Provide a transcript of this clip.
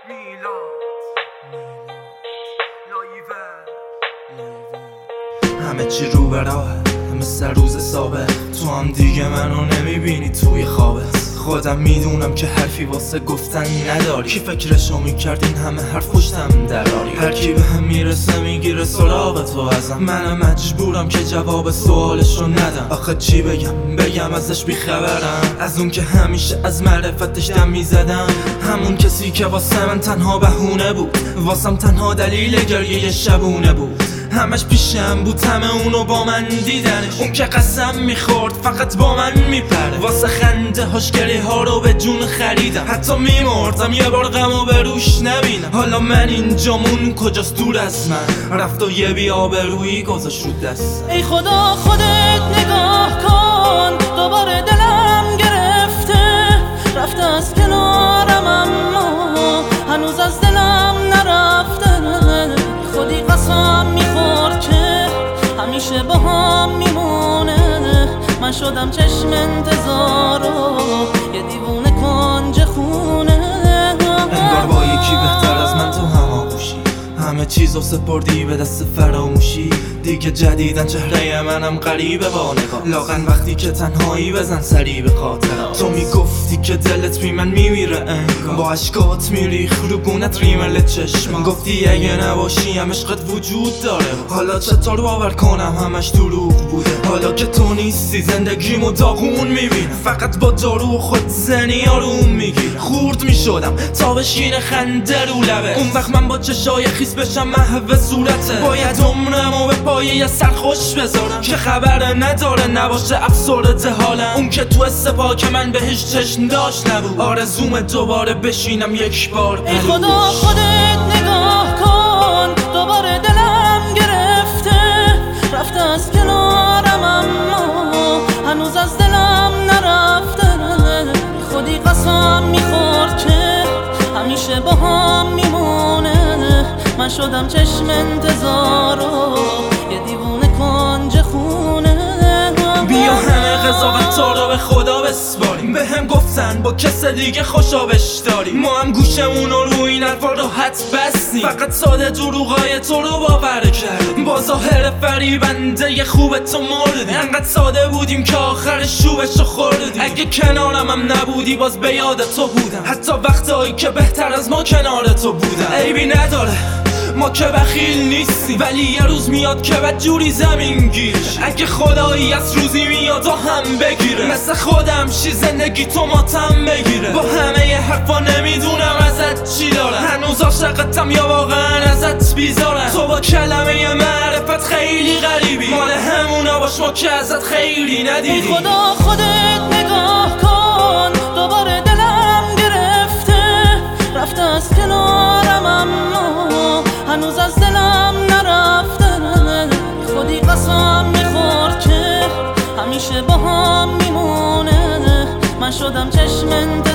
همه چی رو به راهه، مثل روز سابق. تو هم دیگه منو نمیبینی توی خوابت. خودم میدونم که حرفی واسه گفتن نداری. کی فکرشو میکرد این همه حرف پشتم دراری؟ هر کی به هم میرسه میگیره سراغ تو ازم. منم مجبورم که جواب سوالشو ندم. آخه چی بگم ازش بیخبرم، از اون که همیشه از معرفتش دم میزدم. همون کسی که واسه من تنها بهونه بود، واسم تنها دلیل گریه شبونه بود. همش پیشم بود، همه اونو با من دیدنش. اون که قسم میخورد فقط با من میپره. واسه خنده هاش گریه ها رو به جون خریدم. حتی میمردم یه بار غمو به روش نبینم. حالا من اینجامون کجاست دور از من، رفت و یه بی آبرویی گذاشت رو دست. ای خدا خودت نگاه کن، دوباره دلم گرفته. رفته از کنارم اما هنوز از دلم نرفته. خودی قسم میخورد که همیشه با هم میمونه. من شدم چشم انتظار و یه دیوونه کنج خونه. انگار با یکی بهتر از من تو هماغوشی، همه چیزو سپردی به دست فراموشی. دیگه جدیدن چهره منم غریبه با نگاه. لاغن وقتی که تنهایی بزن سری به خاطرم. تو میگفتی که دلت بی من میمیره انگار، با عشقات میریخ رو گونت ریمل چشم. گفتی اگه نباشی هم عشقت وجود داره. حالا چطور باور کنم همش دروغ بوده؟ حالا که تو نیستی زندگیمو داغون میبینم. فقط با دارو خود زنی آروم میگیرم. خورد میشدم تا بشینه خنده رو لبه. اون وقت من با چشای خیس بشم محو صورته. باید عمرمو به پایه یه سرخوش بذارم که خبر نداره نباشه افسرده حالم. اون که تو سپاک من بهش چشم داشت نبود. آرزوم دوباره بشینم یک بار. ای خدا خودت نگاه کن، دوباره دلم گرفته. رفته از کنارم اما هنوز از دلم نرفته. خودی قسم میخورد که همیشه با هم میمونه. من شدم چشم انتظار و یه دیوونه کنج خونه. بیا همه قضاوت تا رو به خدا بسپاریم. به هم گفتن با کس دیگه خوشابش داریم. ما هم گوشمون رو این حرفا راحت بستیم. فقط ساده دروغای تو رو باور کردیم. با ظاهر فریبنده یه خوب تو مردیم. انقدر ساده بودیم که آخر شوبشو خوردیم. اگه کنارم هم نبودی باز به یاد تو بودم. حتی وقتایی که بهتر از ما کنار تو بودم. عیبی نداره ما که بخیل نیستیم، ولی یه روز میاد که بدجوری زمین گیرش. اگه خدایی از روزی میاد و هم بگیره، مثل خودم شی زندگی تو ماتم بگیره. با همه ی حرفا نمیدونم ازت چی دارم. هنوز عاشقتم یا واقعا ازت بیزارم. تو با کلمه معرفت خیلی غریبی، مال همونا باش ما که ازت خیلی ندیدی. ای خدا خودت نگاه کن، دوباره دلم گرفته. رفته از کنارم اما هنوز از دلم نرفته. خودی قسم میخورد که همیشه با هم میمونه. من شدم چشم